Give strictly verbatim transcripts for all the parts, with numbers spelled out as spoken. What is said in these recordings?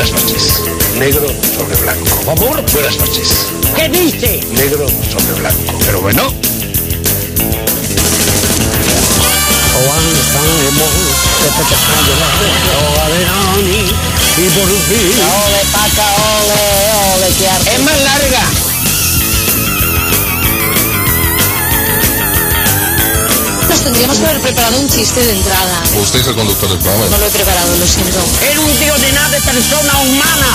Buenas noches. Negro sobre blanco. ¿Cómo? Buenas noches. ¿Qué dice? Negro sobre blanco. Pero bueno. Ole, paca, ole, ole, qué arte. Es más larga. Nos tendríamos que haber preparado un chiste de entrada. Usted es el conductor del programa. No lo he preparado, lo siento. Era un tío de nada de persona humana.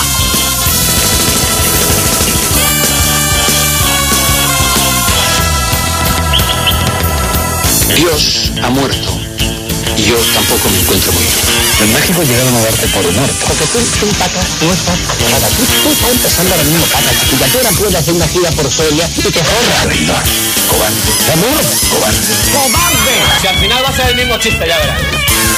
Dios ha muerto. Y yo tampoco me encuentro muy bien. En México llegaron a darte por humor. Porque tú, tú, paca, no estás nada. Tú, tú estás empezando ahora mismo, paca. Y ya tú ahora puedes hacer una gira por Soria y te forras. Traidor. Cobarde. ¿Amor? Cobarde. ¡Cobarde! Si al final va a ser el mismo chiste, ya verás.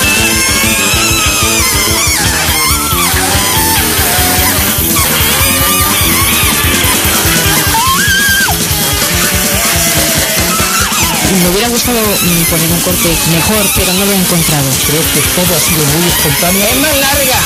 Me hubiera gustado mm, poner un corte mejor, pero no lo he encontrado. Creo que todo ha sido muy espontáneo. Es más larga.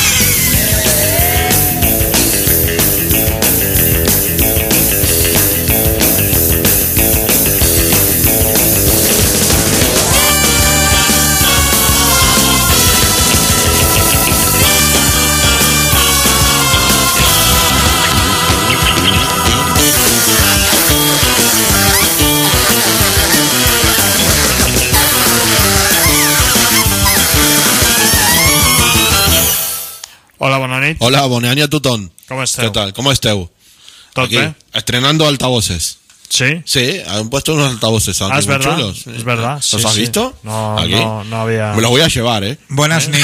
Hola, bona nit. Hola, bona nit a tothom. Com esteu? ¿Qué tal? ¿Cómo esteu? Tot Aquí, bé? estrenando altavoces. ¿Sí? Sí, han puesto unos altavoces Ah, aquí es muy verdad. chulos. Es verdad. ¿Los sí, has sí. visto? No, Aquí. no, no había. Me los voy a llevar, ¿eh? Buenas ni. Un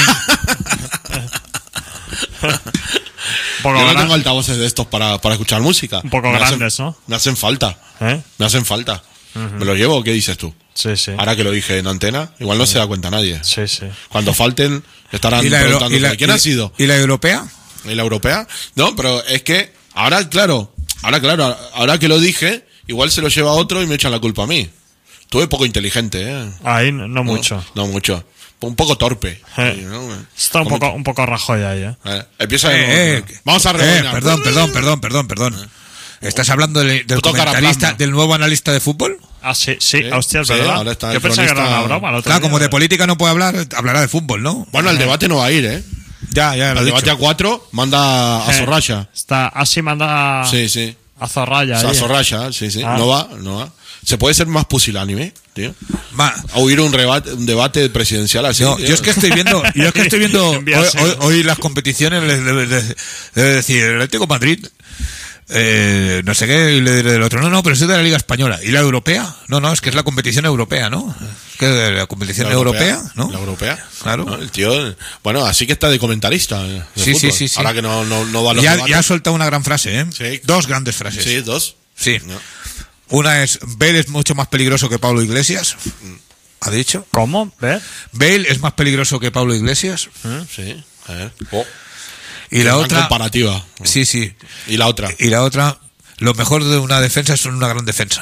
poco, Yo no gran- tengo altavoces de estos para, para escuchar música. Un poco Me hacen- grandes, ¿no? Me hacen falta. ¿Eh? Me hacen falta. ¿Me los llevo o qué dices tú? Sí, sí. Ahora que lo dije en antena, igual no se da cuenta nadie. Sí, sí. Cuando falten, estarán ¿Y la, euro- preguntando y la- ¿quién y- ha sido? ¿Y la europea? ¿Y la europea? No, pero es que ahora, claro, ahora, claro, ahora que lo dije, igual se lo lleva otro y me echan la culpa a mí. Tú eres poco inteligente, ¿eh? Ahí no, no mucho. No, no mucho. Un poco torpe. Eh. Sí, ¿no? Está un Como- poco, un poco Rajoy ahí, ¿eh? Eh, empieza de Eh, nuevo. eh, Vamos a eh, rebobinar. perdón, perdón, perdón, perdón, perdón. ¿Estás hablando del, del Puto comentarista, caraplasma. del nuevo analista de fútbol? Ah, sí, sí. Sí, Hostia, es sí, verdad. ahora está Yo el pensaba que era cronista- una broma. el otro Claro, día. como de política no puede hablar, hablará de fútbol, ¿no? Bueno, el debate no va a ir, ¿eh? Ya, ya, lo El he debate dicho. a cuatro manda a Eh, Zorralla. Está, así manda Sí, sí. a Zorralla. A ahí, ¿eh? Zorralla, sí, sí. Ah. No va, no va. Se puede ser más pusilánime, tío. Va. A huir un, rebate, un debate presidencial así. No, tío. yo es que estoy viendo, yo es que estoy viendo hoy, Envíaselo. hoy- hoy las competiciones, le- le- le- debe decir, el Atlético de Madrid, eh, no sé qué, y le diré del otro, no, no, pero es de la Liga Española. ¿Y la europea? No, no, es que es la competición europea, ¿no? Es que la competición La europea, ¿no? La europea. Claro. ¿No? El tío, bueno, así que está de comentarista. eh, de Sí, sí, fútbol. sí, sí. Ahora que no, no, no va a los Ya, debates. ya ha soltado una gran frase, ¿eh? Sí. Dos grandes frases. Sí, dos. Sí. No. Una es, Bale es mucho más peligroso que Pablo Iglesias. ¿Ha dicho? ¿Cómo? ¿Ves? Bale es más peligroso que Pablo Iglesias. Sí, a ver. Oh, Y la gran otra... comparativa. Sí, sí. Y la otra. Y la otra, lo mejor de una defensa es una gran defensa.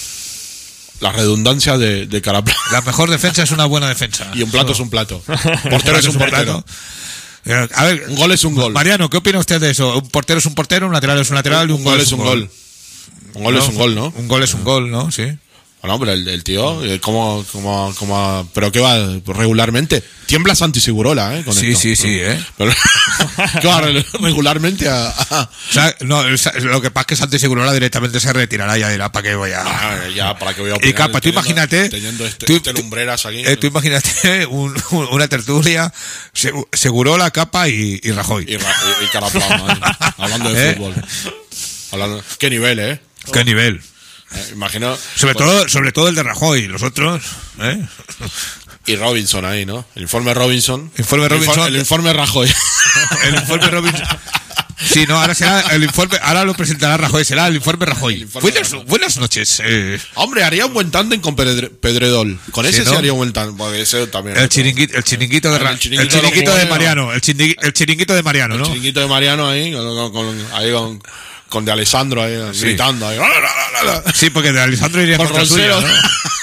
La redundancia de, de Carapla. La mejor defensa es una buena defensa. Y un plato es un plato. Portero es un portero. plato. A ver, Un gol es un gol. Mariano, ¿qué opina usted de eso? Un portero es un portero, un lateral es un lateral y un, Un gol es un gol. Un gol es un gol, ¿no? Un gol es un gol, ¿no? Sí. Bueno, pero el, el tío, eh, ¿cómo, cómo, cómo, pero qué va regularmente? Tiembla Santi Segurola, ¿eh? Con Sí, esto. sí, sí, ¿eh? Pero- ¿Qué va re- regularmente a, a- O sea, no, el- lo que pasa es que Santi Segurola directamente se retirará, ya dirá, ¿para qué voy a...? Ah, ya, para que voy a Y opinar, capa, tú teniendo- imagínate, teniendo este, tú- este lumbreras aquí. Eh, tú imagínate un- un- una tertulia, Segu- Segurola, Capa y, y Rajoy. Y, Ra- y, y Caraplasma, ¿eh? Hablando de ¿Eh? fútbol. Hablando, qué nivel, ¿eh? ¿Qué nivel? Eh, imagino. Sobre pues, todo, sobre todo el de Rajoy, los otros, ¿eh? Y Robinson ahí, ¿no? El informe Robinson. Informe El infor- Robinson. El informe Rajoy. El informe Robinson. Sí, no, ahora será el informe, ahora lo presentará Rajoy, será el informe Rajoy. El informe buenas, Rajoy. buenas noches. eh, Hombre, haría un buen tándem con Pedre- Pedredol. Con Sí, ese sí ¿no? haría un buen tándem. Porque ese también. el chiringuito, el chiringuito de Ah, Ra- el chiringuito el chiringuito de de los Mariano, el chiringuito, el chiringuito de Mariano, El ¿no? chiringuito de Mariano ahí, con, con- con- ahí con, con de Alessandro ahí, gritando ahí. Sí, porque de Alessandro iría Con contra suya, Roncero.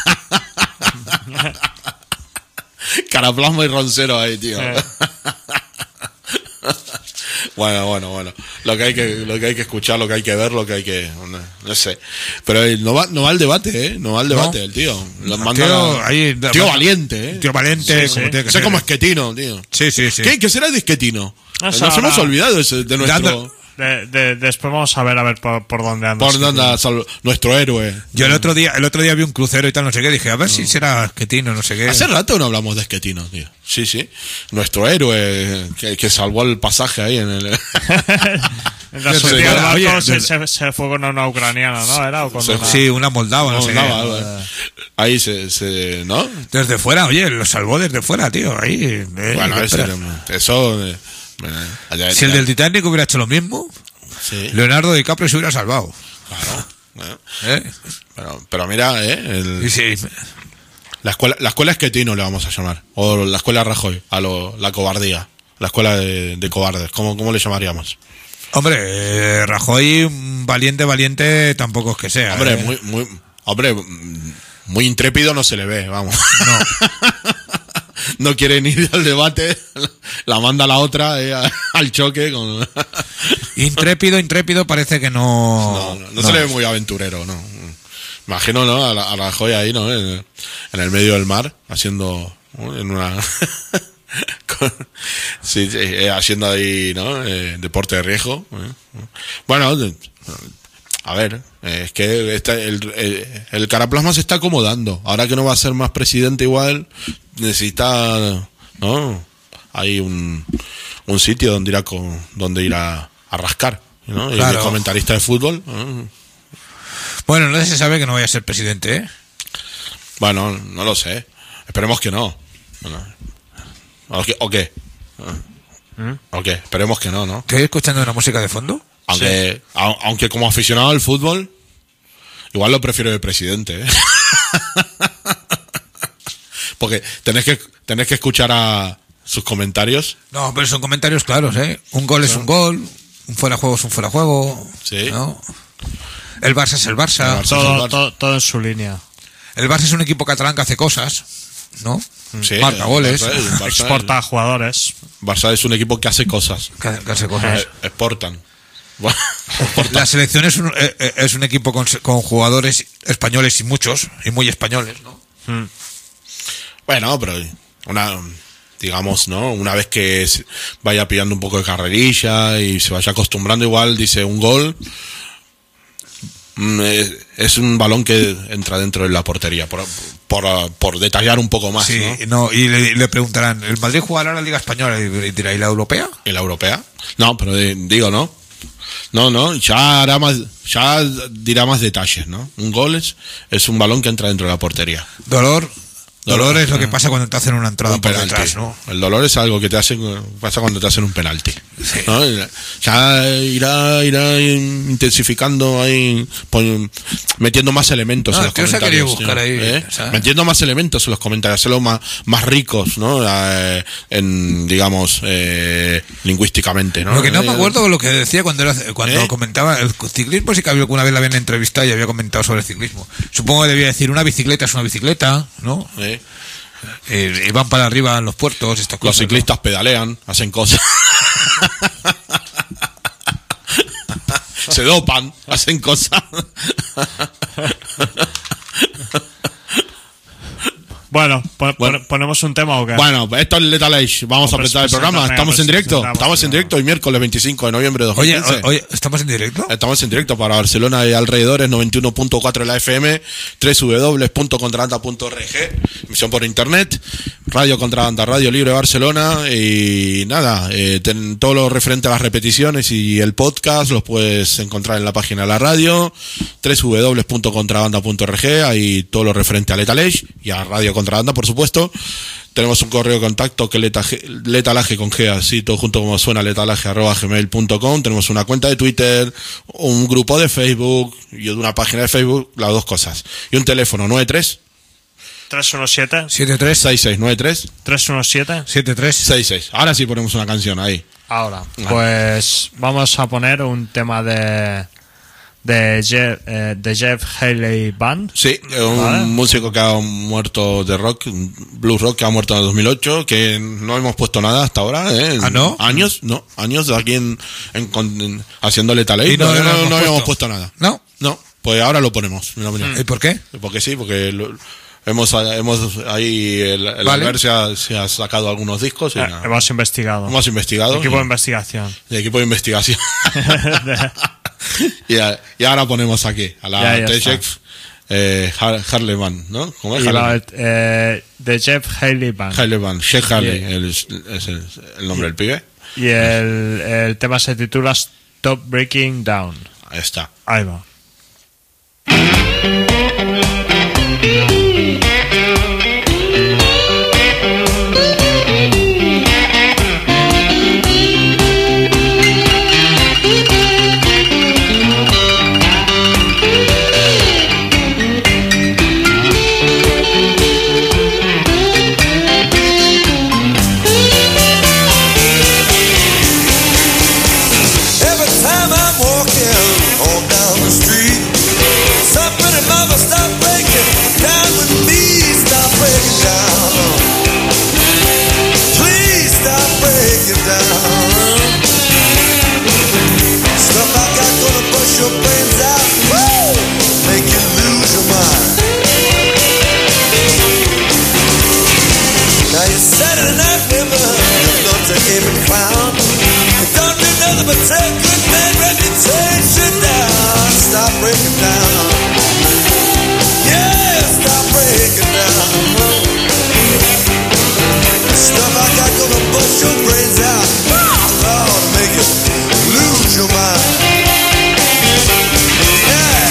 ¿no? Caraplasma y Roncero ahí, tío. Eh. Bueno, bueno, bueno. Lo que hay que, lo que hay que escuchar, lo que hay que ver, lo que hay que, no, no sé. Pero eh, no va, no va al debate, eh. No va al debate No. el tío. Lo El manda tío, la- ahí- tío valiente, eh. Tío valiente, Sí, como sí. tiene que Sé ser. como Esquetino, tío. Sí, sí, sí. ¿Qué, ¿Qué será de Esquetino? Eso Nos hemos ahora- olvidado ese- de nuestro, Dando- De, de- después vamos a ver a ver por, por dónde anda. por dónde anda sal- nuestro héroe. Yo el otro día, el otro día vi un crucero y tal, no sé qué, dije, a ver si será Esquetino, no sé qué. Hace rato no hablamos de Esquetino, tío. Sí, sí. Nuestro héroe que, que salvó el pasaje ahí en el... En la Sí, subida sí, del barco oye, se, de- se, se fue con una ucraniana, ¿no? Era o con Sí, una... Sí, una moldava, no, sé No, qué. nada, nada. Ahí se, se... ¿No? Desde fuera, oye, lo salvó desde fuera, tío. Ahí. eh, Bueno, ¿qué ese, esperas? eso... eh, bueno, allá- Si el del Titanic hubiera hecho lo mismo, Sí, Leonardo DiCaprio se hubiera salvado. claro. Bueno, ¿eh? pero, pero mira, ¿eh? El- Y sí, la escuela la escuela Esquetino le vamos a llamar. O la escuela Rajoy, a lo, la cobardía. La escuela de, de cobardes. ¿Cómo, ¿Cómo le llamaríamos? hombre, eh, Rajoy, mm, valiente, valiente, tampoco es que sea. Hombre, ¿eh? muy, muy, hombre, mm, muy intrépido no se le ve, vamos. No. No quiere ni ir al debate, la manda a la otra eh, a- al choque. Con... Intrépido, intrépido, parece que no. No, no, no se le ve muy aventurero, ¿no? Imagino, ¿no? A la, a la joya ahí, ¿no? En, en el medio del mar, haciendo, ¿no? En una... con- sí, sí, eh, haciendo ahí, ¿no? Eh, deporte de riesgo. ¿eh? Bueno, de- a ver, eh, es que esta- el, el, el Caraplasma se está acomodando. Ahora que no va a ser más presidente igual, necesita, ¿no? Hay un, un sitio donde ir a, co- donde ir a, a rascar, ¿no? Y Claro. de comentarista de fútbol. ¿no? Bueno, no se sabe que no vaya a ser presidente, ¿eh? Bueno, no lo sé. Esperemos que no. Bueno, ¿O qué? ¿O qué? ¿O qué? Esperemos que no, ¿no? ¿Estoy escuchando una música de fondo? Aunque, a- aunque como aficionado al fútbol, igual lo prefiero de presidente, ¿eh? Porque tenés que, tenés que escuchar a sus comentarios. No, pero son comentarios claros, ¿eh? Un gol es un gol, un fuera de juego es un fuera de juego. Sí. ¿no? El Barça es el Barça. El Barça. Todo, todo, todo en su línea. El Barça es un equipo catalán que hace cosas, ¿no? Sí, Marca el goles. Barça- el Barça- Exporta jugadores. Barça es un equipo que hace cosas. Que, que hace cosas. Eh, exportan. Bueno, La selección es un, eh, eh, es un equipo con, con jugadores españoles y muchos, y muy españoles, ¿no? Bueno, pero una, digamos, ¿no? Una vez que se vaya pillando un poco de carrerilla y se vaya acostumbrando igual, dice un gol, mm, es, es un balón que entra dentro de la portería, por, por, por detallar un poco más, Sí, ¿no? no, y le, le preguntarán, ¿el Madrid jugará la Liga Española? Y dirá, ¿y la Europea? ¿Y la europea? No, pero eh, digo, ¿no? No, no, ya hará más, ya dirá más detalles, ¿no? Un gol es, es un balón que entra dentro de la portería. Dolor. Dolor Dolor, es lo que ah. pasa cuando te hacen una entrada Un por penalti. detrás, ¿no? El dolor es algo que te hace, pasa cuando te hacen un penalti. Sí. ¿no? Ya irá, irá intensificando ahí, pon- metiendo más elementos No, en los es que no se ha comentarios. querido buscar ¿no? ahí, ¿Eh? o sea. Metiendo más elementos en los comentarios, hacerlo más, más ricos, ¿no? Eh, en, digamos, eh, lingüísticamente, ¿no? Lo que no me Eh, acuerdo lo que decía cuando era, cuando ¿Eh? comentaba el ciclismo, sí que alguna vez la habían entrevistado y había comentado sobre el ciclismo. Supongo que debía decir una bicicleta es una bicicleta, ¿no? eh, Eh, y van para arriba en los puertos, estas Los cosas. ciclistas pedalean, hacen cosas. Se dopan, hacen cosas. Bueno, pon- Bueno. pon- ¿ponemos un tema o qué? Bueno, esto es Lethal Age. Vamos a Hombre, apretar el pues, programa. preséntame, Estamos en pues, directo. presentamos, Estamos en no. directo hoy miércoles veinticinco de noviembre de dos mil Oye, quince. o- oye, ¿estamos en directo? Estamos en directo para Barcelona y alrededores, noventa y uno punto cuatro de la F M, doble u doble u doble u punto contrabanda punto org, emisión por internet, Radio Contrabanda, Radio Libre Barcelona, y nada, eh, ten- todo lo referente a las repeticiones y el podcast los puedes encontrar en la página de la radio, doble u doble u doble u punto contrabanda punto org, ahí todo lo referente a Lethal Age y a Radio Contrabanda, por supuesto. Tenemos un correo de contacto que letaje, letalaje con G, así todo junto como suena, letalaje arroba gmail punto com. Tenemos una cuenta de Twitter, un grupo de Facebook y una página de Facebook, las dos cosas. Y un teléfono nueve tres tres uno siete, siete tres seis seis nueve tres tres uno siete. siete tres seis seis. Ahora sí ponemos una canción ahí. Ahora, pues vamos a poner un tema de de Jeff, eh, de Jeff Haley Band. Sí, un Vale. músico que ha muerto de rock, blues rock, que ha muerto en el dos mil ocho, que no hemos puesto nada hasta ahora, ¿eh? ¿Ah, no? Años, no, años aquí en, en, con- en- haciendo Lethal Aid, Y no no, lo no, hemos no habíamos puesto. puesto nada. ¿No? No, pues ahora lo ponemos, en mi opinión. ¿Y por qué? Porque sí, porque lo- hemos, hemos ahí, el, el Vale. Albert se ha, se ha sacado algunos discos y Eh, nada. hemos investigado. hemos investigado. Equipo y- de investigación. de equipo de investigación. y, a- y ahora ponemos aquí a Ya, la ya T-Chef eh, Har- Harley Band, ¿no? ¿Cómo es? Y Harley va, Band. eh, de Jeff Haley Band. Harley Band, Sheikh Harley, Yeah. el- es el, el nombre del pibe. Y el, el tema se titula Stop Breaking Down. Ahí está. Ahí va. Every time I'm walking on down the street, something in mama stop breaking down with me. Stop breaking down. Please stop breaking down. Stuff like I'm gonna bust your brains out. Woo! Make you lose your mind. Now you're Saturday night women, you're not to every clown. You don't do nothing but take good man reputation down. Stop breaking down. Yeah, stop breaking down. Stuff like I'm gonna bust your brains out. Lord, make you lose your mind. Yeah.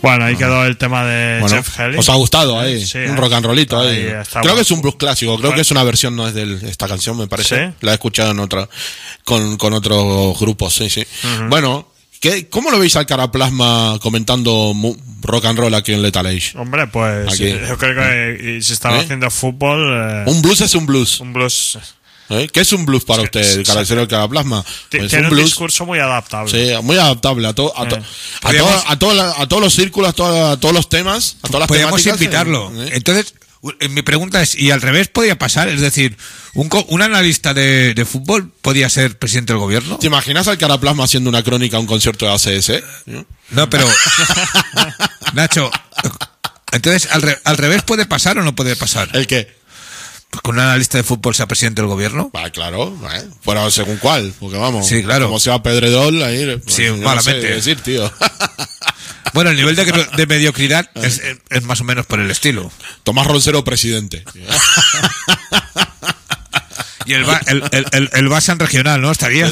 Bueno, ahí quedó el tema de Bueno, Jeff Healey. ¿os ha gustado ahí? Sí, un eh. rock and rollito ahí. Ahí está Creo bueno. que es un blues clásico. Creo Bueno. que es una versión, no es de esta canción, me parece. ¿Sí? La he escuchado en otra, con, con otros grupos, sí, sí. Uh-huh. Bueno, ¿qué, ¿cómo lo veis al Caraplasma comentando mu- rock and roll aquí en Lethal Age? Hombre, pues Aquí. yo creo que si estaba ¿Eh? haciendo fútbol... Eh, Un blues es un blues. un blues... ¿Eh? ¿Qué es un blues para Sí, usted, sí, el cabecero del Caraplasma? T- Pues tiene un un blues, discurso muy adaptable. sí, muy adaptable a, to, a, to, Eh. a, to- a, to- la- a todos los círculos, a, to- a todos los temas, a todas las Podríamos temáticas. invitarlo. ¿eh? Entonces, u- mi pregunta es, ¿y al revés podía pasar? Es decir, un, co- un analista de, de fútbol podía ser presidente del gobierno. ¿Te imaginas al Caraplasma haciendo una crónica a un concierto de A C S? ¿Eh? No, pero... Nacho, entonces, ¿al, re- ¿al revés puede pasar o no puede pasar? ¿El qué? Pues que un analista de fútbol sea presidente del gobierno. Ah, claro, ¿eh? Pero según cuál, porque vamos, Sí, claro. como sea Pedredol, ahí, Sí, yo no malamente. sé qué decir, tío. Bueno, el nivel de, de mediocridad es, es más o menos por el estilo. Tomás Roncero, presidente. Y el, Ba- el, el, el, el Barça en regional, ¿no? Estaría.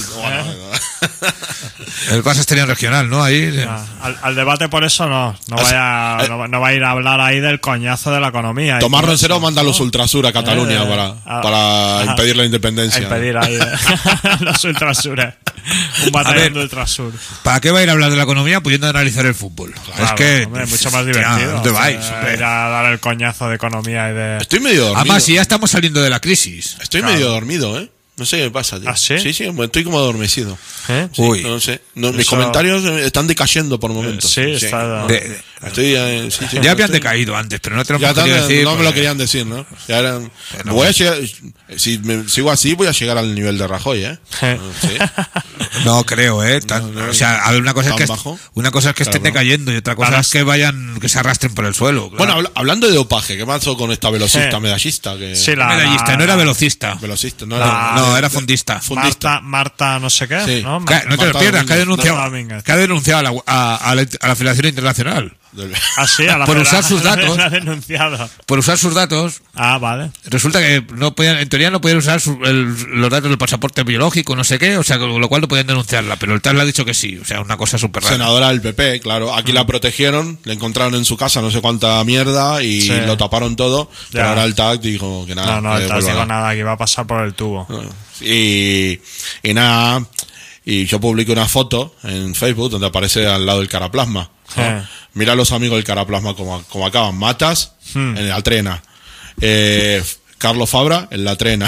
El Barça estaría en regional, ¿no? Ahí. Ah, al, al debate por eso no. No, Así- vaya, eh. no, no va a ir a hablar ahí del coñazo de la economía. y Tomás todo Roncero eso, manda a los Ultrasur a Cataluña Eh, para, ah, para ah, impedir la A independencia. impedir ahí los ultrasures. Un A batallón ver. de ultrasur. ¿Para qué va a ir a hablar de la economía pudiendo analizar el fútbol? Claro, es que. hombre, mucho más hostia, divertido. ¿dónde vais? Eh, hombre? ir a dar el coñazo de economía y de... Estoy medio dormido. Además, si ya estamos saliendo de la crisis. Estoy Claro. medio dormido, ¿eh? No sé qué pasa, tío. ¿Ah, sí? Sí, sí, estoy como adormecido. ¿Eh? Sí, Uy. no sé. No, mis Eso- comentarios eh, están decayendo por momentos. Sí, está... De- de- Estoy, eh, sí, sí, ya habían estoy- decaído antes, pero no te lo Ya hemos querido tan- decir. no me lo porque- querían decir, ¿no? Ya eran- Pero voy a bueno. llegar- si me sigo así, voy a llegar al nivel de Rajoy, ¿eh? Eh. Sí. No creo, ¿eh? Tan- No, no, o sea, a ver, una cosa es ¿tan que, bajo? una cosa es que estén Claro, no. decayendo y otra cosa Ahora es que vayan, que se arrastren por el suelo. claro. Bueno, habla- hablando de dopaje, ¿qué pasó con esta velocista Sí. medallista? Que... Sí, la- Medallista, la- no era velocista. Velocista, no La- era... No, era fundista. fundista. Marta, Marta no sé qué, Sí. ¿no? Ca- Marta- no te lo Marta pierdas, que ha Domínguez. denunciado, Marta Domínguez. que ha denunciado a la, a, a la, a la Federación Internacional Del- Ah, sí, a la por federa- usar sus datos. la ha denunciado. por usar sus datos. Ah, vale. Resulta que no podían, en teoría no podían usar su- el- los datos del pasaporte biológico, no sé qué, o sea, con lo cual no podían denunciarla, pero el T A S le ha dicho que sí, o sea, una cosa súper rara. Senadora del P P, claro. Aquí la protegieron, le encontraron en su casa no sé cuánta mierda y Sí. lo taparon todo. Pero Ya. ahora el T A C dijo que nada. No, no, que el T A S digo devuelva. nada, que iba a pasar por el tubo. Y, y nada, y yo publiqué una foto en Facebook donde aparece al lado del Caraplasma. ¿no? Eh. Mira a los amigos del Caraplasma como, como acaban. Matas Hmm. en la trena. Eh, Carlos Fabra en la trena.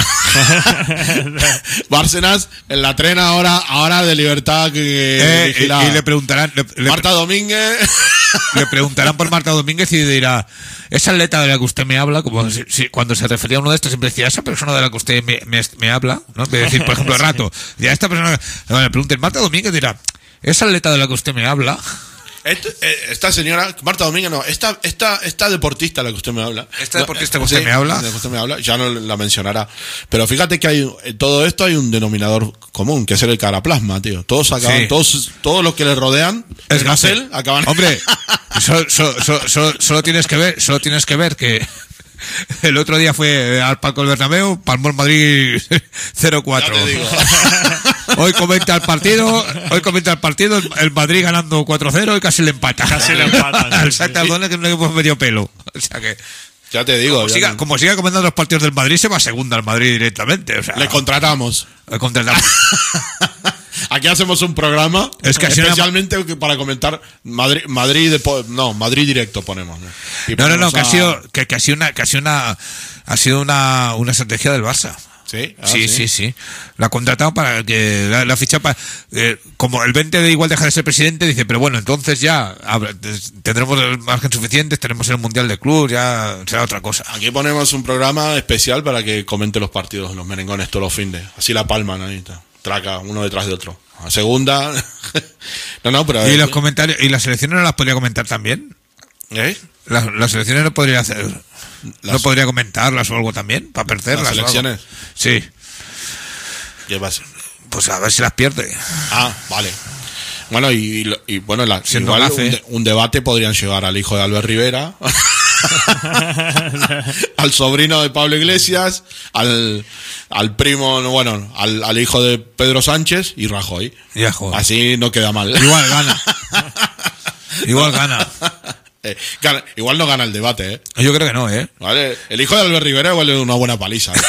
Bárcenas en la trena ahora, ahora de libertad que Eh, y, vigilada. y le preguntarán, le, le- Marta Domínguez. le preguntarán por Marta Domínguez y dirá, esa atleta de la que usted me habla, como si, si- cuando se refería a uno de estos siempre decía, esa persona de la que usted me, me, me habla, ¿no? De decir, por ejemplo, Rato, dirá, esta persona, no, le pregunten, Marta Domínguez dirá, esa atleta de la que usted me habla, Este- eh, Esta señora, Marta Domínguez, no, esta, esta, esta deportista de la que usted me habla. Esta deportista No, que usted me habla. de la que usted me habla, ya no la mencionará. Pero fíjate que hay, en todo esto hay un denominador común, que es el Caraplasma, tío. Todos acaban, Sí. todos, todos los que le rodean, es el Gacel, acaban. Hombre, so- so- so- so- solo tienes que ver, solo tienes que ver que el otro día fue al Palco del Bernabéu, palmó el Madrid cero cuatro. Ya te digo. Hoy comenta el partido, hoy comenta el partido, el Madrid ganando cuatro cero y casi le empata. Casi le empatan, sí, Al sí. Shakhtar Donetsk, que es un equipo medio pelo. O sea que, Ya te digo. como ya siga, te- como siga comentando los partidos del Madrid, se va a segunda al Madrid directamente. O sea, Le contratamos. le contratamos. Aquí hacemos un programa Es que así especialmente para comentar Madrid, Madrid de, no, Madrid directo ponemos. ¿no? Y No, no, no, ponemos que ha a- sido, que, que ha sido una, que ha sido una, ha sido una, una estrategia del Barça. Sí, ah, sí, sí, sí. La ha contratado para que la, la ha fichado para, eh, como el veinte de igual deja de ser presidente, dice, pero bueno, entonces ya habrá- tendremos el margen suficiente, tenemos el Mundial de Club, ya será otra cosa. Aquí ponemos un programa especial para que comente los partidos, los merengones todos los fines. Así la palman ahí, está. Traca, uno detrás de otro. A segunda. no, no, pero. Y los comentarios, y las selecciones no las podría comentar también. ¿Eh? Las, las selecciones no podría hacer, no Las- podría comentarlas o algo también, para perderlas. ¿Las o algo. selecciones? Sí, ¿Qué pasa? pues a ver si las pierde. Ah, vale. Bueno, y, y- y, bueno, la, Siendo igual gafe. un, de- un debate podrían llevar al hijo de Albert Rivera, al sobrino de Pablo Iglesias, al, al primo, no, bueno, al, al hijo de Pedro Sánchez y Rajoy. Ya, joder. Así no queda mal. Igual gana. Igual gana. Eh, gana- igual no gana el debate, ¿eh? Yo creo que no, ¿eh? ¿Vale? El hijo de Albert Rivera igual es una buena paliza. ¿eh?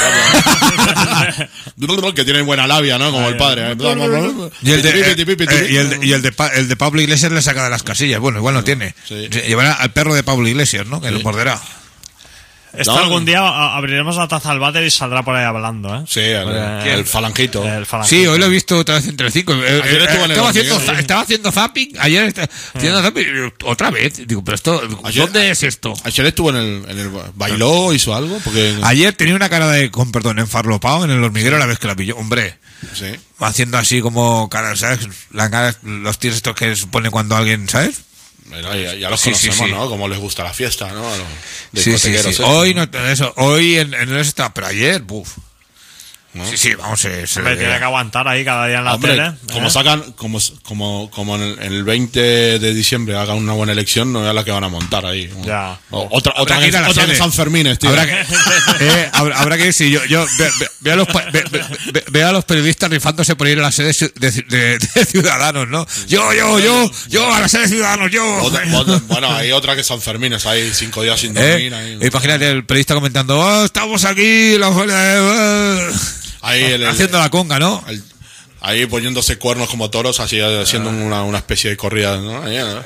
Que tiene buena labia, ¿no? Como el padre. ¿eh? Y el de, eh, eh, y el de, y el de, Pa- el de Pablo Iglesias le saca de las casillas. Bueno, igual no tiene. Sí. Llevará al perro de Pablo Iglesias, ¿no? Que Sí. lo morderá. Esto No. algún día a- abriremos la taza al váter y saldrá por ahí hablando, ¿eh? Sí, el, Porque- el falangito. El falangito. Sí, hoy lo he visto otra vez entre cinco. Eh, Ayer eh, estuvo en el estaba, haciendo, hormiguero, za- estaba haciendo zapping. Ayer está- haciendo zapping. Otra vez. Digo, pero esto. Ayer- ¿Dónde es esto? Ayer estuvo en el, en el... ¿Bailó? ¿Hizo algo? Porque... Ayer tenía una cara de, con perdón, enfarlopado en el hormiguero la vez que la pilló. Hombre, Sí. haciendo así como cara, ¿sabes? La cara, los tíos estos que se pone cuando alguien, ¿sabes? Mira, ya, ya los Sí, sí, conocemos, sí. ¿no? Como les gusta la fiesta, ¿no? A los Sí, sí, discotequeros sí. estos, Hoy ¿no? no, eso, hoy en, en eso está, pero ayer, buf. ¿No? Sí, sí, vamos, se, se Hombre, le- tiene que aguantar ahí cada día en la Hombre, tele. como ¿eh? sacan, como, como, como en el, en el veinte de diciembre hagan una buena elección, no es la que van a montar ahí. Ya. O- otra Habrá otra que ir que, a la otra sede. que San Fermín, tío. Habrá que, eh, habrá, habrá que ir, sí, yo, yo ve, ve- ve a los, pa- ve, ve- ve- ve a los periodistas rifándose por ir a la sede ciu- de, de- de Ciudadanos, ¿no? Yo, yo, yo, yo, a la sede de Ciudadanos, yo. Otra- otra- bueno, hay otra que San Fermín, es ahí cinco días sin ¿Eh? dormir. Ahí, Imagínate el periodista comentando, oh, estamos aquí, la, eh, ahí el- el- haciendo la conga, ¿no? el- ahí poniéndose cuernos como toros, así haciendo una, una especie de corrida, ¿no? Ahí, ¿no?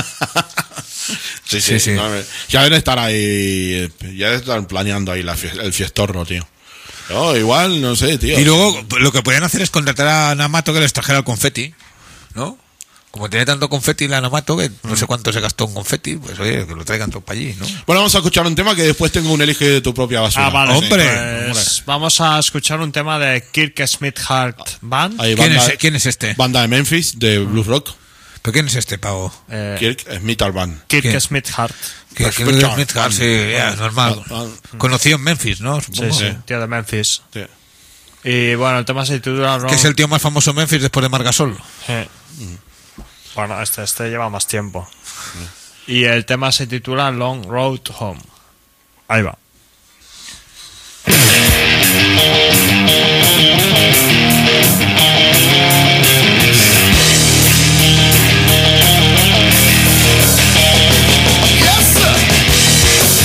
sí, sí, Sí, sí. no, ya deben estar ahí, ya deben estar planeando ahí la fie- el fiestorno, tío. No, igual, no sé, tío. Y luego lo que podían hacer es contratar a Namato que les trajera el confeti, ¿no? Como tiene tanto confeti la Namato que no sé cuánto se gastó en confeti, pues oye, que lo traigan todo para allí, ¿no? Bueno, vamos a escuchar un tema que después tengo un elige de tu propia basura. Ah, vale. Hombre. Pues vamos a escuchar un tema de Kirk Smith Hart Band. Ahí, ¿Quién banda, es, ¿Quién es este? banda de Memphis, de blues rock. ¿Pero quién es este, Pavo? Eh, Kirk Smith Band. Kirk ¿Quién? Smith Hart. Que, Pues que Richard. Smith Hart, sí, ya, normal. Ah, Conocido en Memphis, ¿no? Sí, Supongo. sí, tío de Memphis. Sí. Y bueno, el tema se titula... Que es el tío más famoso en Memphis después de Margasol. Eh. Bueno, este, este lleva más tiempo. Y el tema se titula Long Road Home. Ahí va. Yes, sir.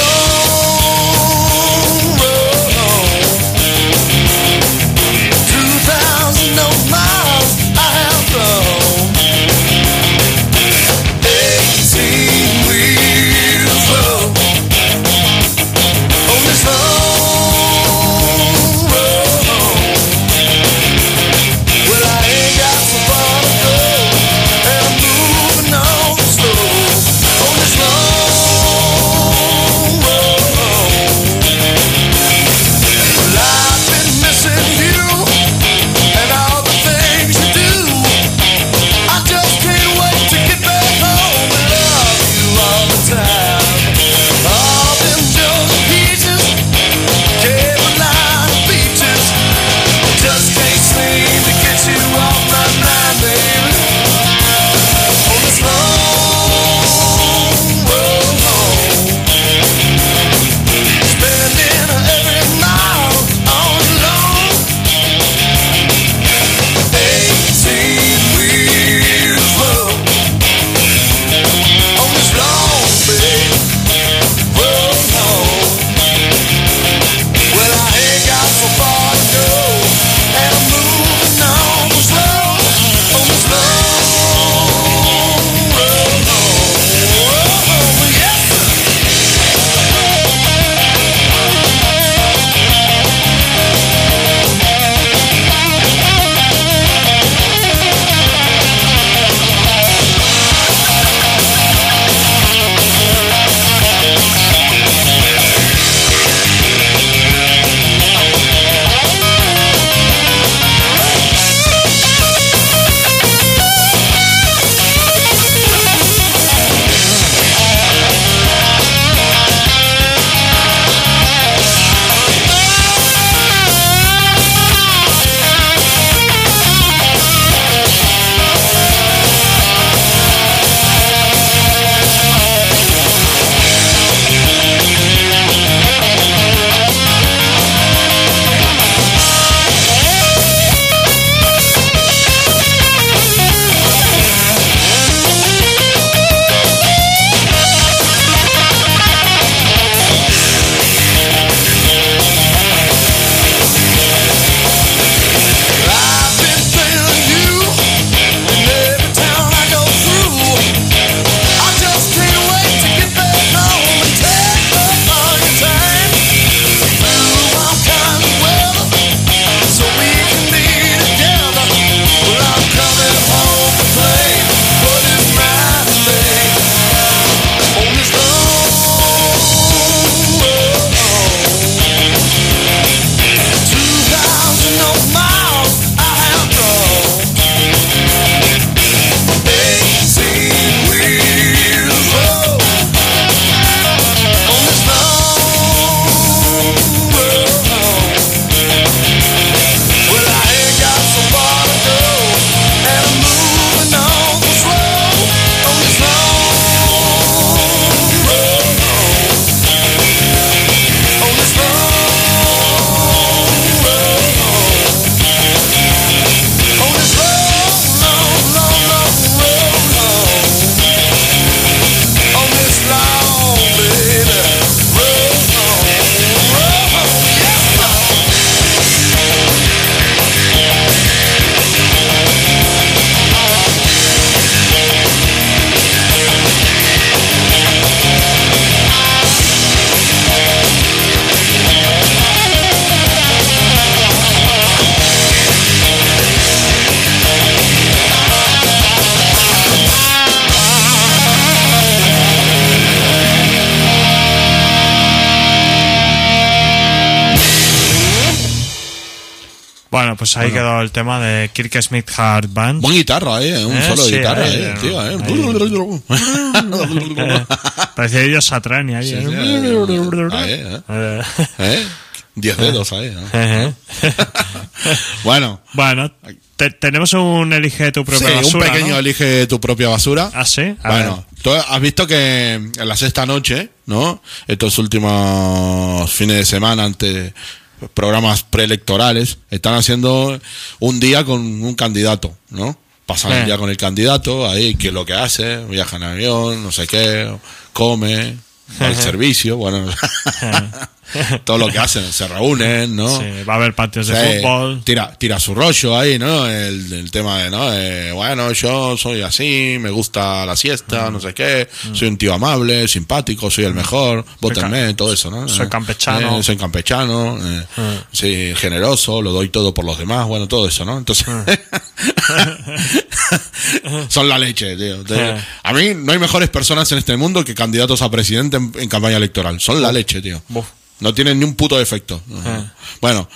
Long road home. Bueno, pues ahí Bueno. quedó el tema de Kirk Smith Hard Band. Buen guitarra, eh. Un Eh, solo de sí, guitarra, ahí, eh, eh, tío, eh. Eh, parecía ellos Satrani ahí. Sí, ¿eh? sí, eh, ahí, eh. Eh, ¿Eh? Diez dedos ahí, ¿no? eh, eh. Bueno, Bueno, te- tenemos un elige tu sí, propia un basura, pequeño ¿no? elige tu propia basura. Ah, sí. A Bueno, tú has visto que en la sexta noche, ¿no? Estos últimos fines de semana, ante programas preelectorales, están haciendo un día con un candidato, ¿no? Pasan Eh. el día con el candidato, ahí, qué es lo que hace, viaja en avión, no sé qué, come, va al servicio, bueno, todo lo que hacen, se reúnen, ¿no? ver. Sí, va a haber partidos de Sí, fútbol. Tira, tira su rollo ahí, ¿no? El, el tema de, ¿no? Eh, bueno, yo soy así, me gusta la siesta, no sé qué, soy un tío amable, simpático, soy el mejor, vótenme, todo eso, ¿no? soy Eh, campechano. eh, soy campechano, eh, soy generoso, lo doy todo por los demás, bueno, todo eso, ¿no? Entonces, son la leche, tío. De- a mí no hay mejores personas en este mundo que candidatos a presidente en, en campaña electoral. Son la leche, tío. Buf. No tienen ni un puto defecto. Bueno,